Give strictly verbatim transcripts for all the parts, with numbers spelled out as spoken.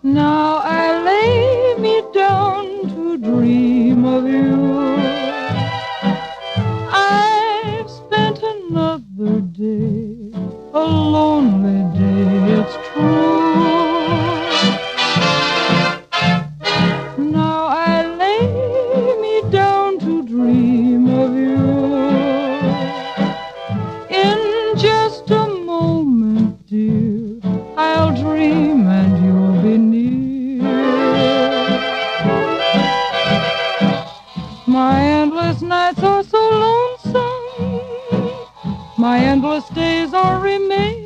Now I lay me down to dream of you. I've spent another day, a lonely day, it's true. Now I lay me down to dream of you. In just a moment, dear, I'll dream and you'll be near. My endless nights are so lonesome, my endless days are remain,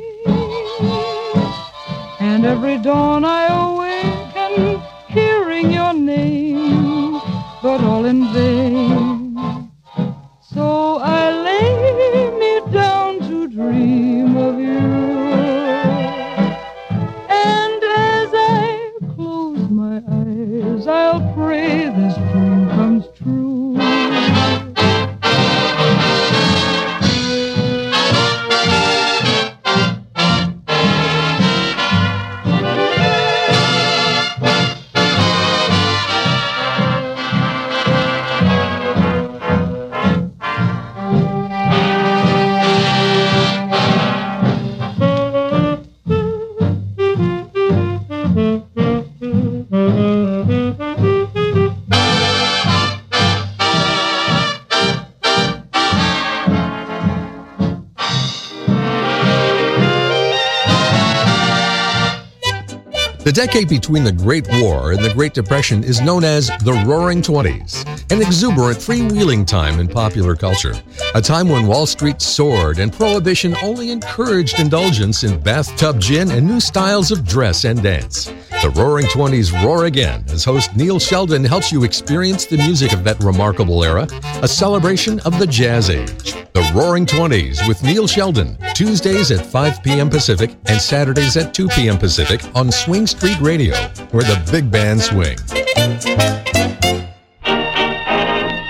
and every dawn I awaken hearing your name, but all in vain. So I lay me down to dream of you, and as I close my eyes, I'll pray this dream comes true. The decade between the Great War and the Great Depression is known as the Roaring Twenties, an exuberant freewheeling time in popular culture, a time when Wall Street soared and Prohibition only encouraged indulgence in bathtub gin and new styles of dress and dance. The Roaring Twenties roar again as host Neil Sheldon helps you experience the music of that remarkable era, a celebration of the jazz age. The Roaring Twenties with Neil Sheldon, Tuesdays at five p.m. Pacific and Saturdays at two p.m. Pacific on Swing Street Radio, where the big band swing.